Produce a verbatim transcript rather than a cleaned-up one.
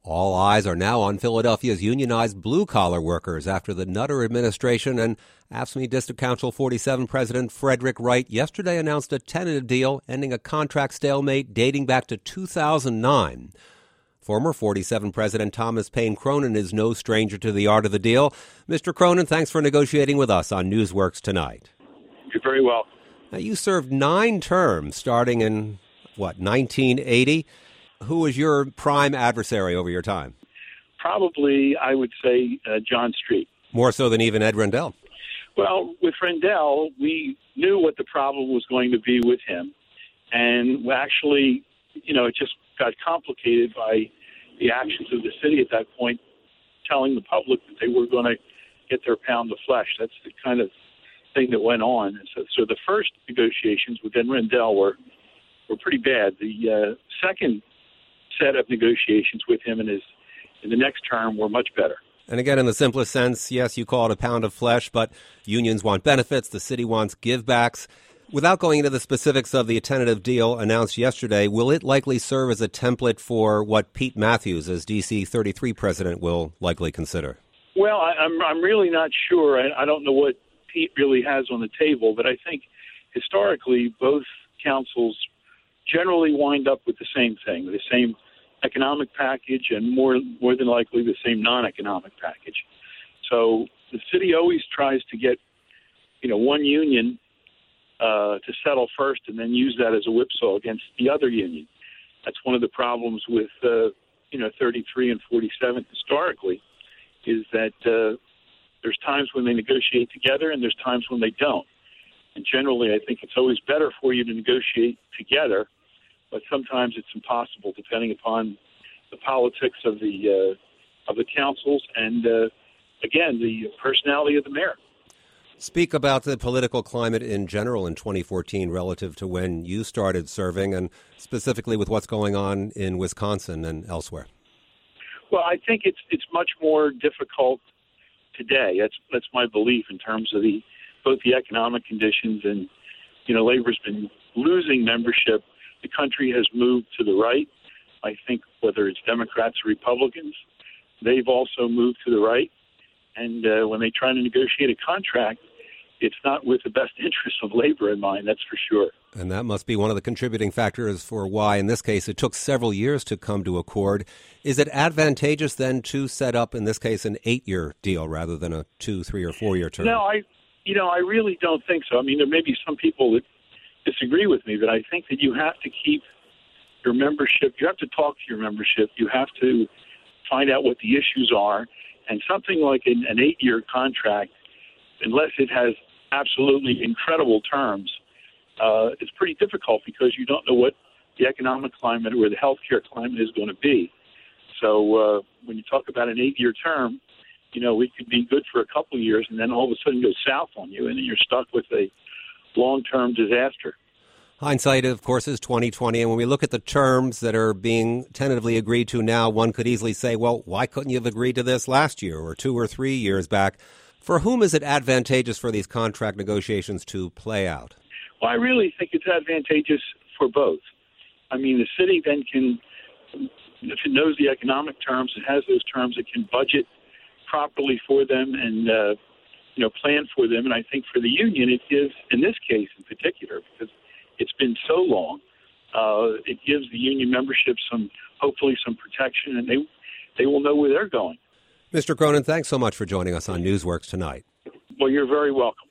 All eyes are now on Philadelphia's unionized blue-collar workers after the Nutter administration and AFSCME District Council forty-seven President Frederick Wright yesterday announced a tentative deal ending a contract stalemate dating back to two thousand nine. Former forty-seven President Thomas Paine Cronin is no stranger to the art of the deal. Mister Cronin, thanks for negotiating with us on Newsworks tonight. You're very welcome. Now, you served nine terms starting in, what, nineteen eighty? Who was your prime adversary over your time? Probably, I would say, uh, John Street. More so than even Ed Rendell? Well, with Rendell, we knew what the problem was going to be with him. And we actually, you know, it just got complicated by the actions of the city at that point, telling the public that they were going to get their pound of flesh. That's the kind of thing that went on. And so, so the first negotiations with Ed Rendell were, were pretty bad. The uh, second set of negotiations with him in his in the next term were much better. And again, in the simplest sense, yes, you call it a pound of flesh, but unions want benefits, the city wants givebacks. Without going into the specifics of the tentative deal announced yesterday, will it likely serve as a template for what Pete Matthews, as D C thirty-three president, will likely consider? Well, I, I'm I'm really not sure. I, I don't know what Pete really has on the table, but I think historically both councils generally wind up with the same thing, the same economic package and more more than likely the same non-economic package. So the city always tries to get, you know, one union uh, to settle first and then use that as a whipsaw against the other union. That's one of the problems with, uh, you know, thirty-three and forty-seven historically, is that uh, there's times when they negotiate together and there's times when they don't. And generally, I think it's always better for you to negotiate together, but sometimes it's impossible depending upon the politics of the uh, of the councils and, uh, again, the personality of the mayor. Speak about the political climate in general in twenty fourteen relative to when you started serving, and specifically with what's going on in Wisconsin and elsewhere. Well, I think it's it's much more difficult today. That's that's my belief in terms of the both the economic conditions and, you know, labor's been losing membership. The country has moved to the right. I think whether it's Democrats or Republicans, they've also moved to the right. And uh, when they try to negotiate a contract, it's not with the best interests of labor in mind, that's for sure. And that must be one of the contributing factors for why, in this case, it took several years to come to accord. Is it advantageous then to set up, in this case, an eight-year deal rather than a two, three, or four-year term? No, I, you know, I really don't think so. I mean, there may be some people that disagree with me, but I think that you have to keep your membership, you have to talk to your membership, you have to find out what the issues are, and something like an, an eight-year contract, unless it has absolutely incredible terms, uh, it's pretty difficult because you don't know what the economic climate or the healthcare climate is going to be. So uh, when you talk about an eight-year term, you know, it could be good for a couple of years and then all of a sudden go south on you, and then you're stuck with a long-term disaster. Hindsight, of course, is twenty twenty, and when we look at the terms that are being tentatively agreed to now, one could easily say, well, why couldn't you have agreed to this last year or two or three years back? For whom is it advantageous for these contract negotiations to play out? Well, I really think it's advantageous for both. I mean, the city then can, if it knows the economic terms, it has those terms, it can budget properly for them and, uh, you know, plan for them. And I think for the union, it gives, in this case in particular, because it's been so long, uh, it gives the union membership some, hopefully some protection, and they they will know where they're going. Mister Cronin, thanks so much for joining us on Newsworks tonight. Well, you're very welcome.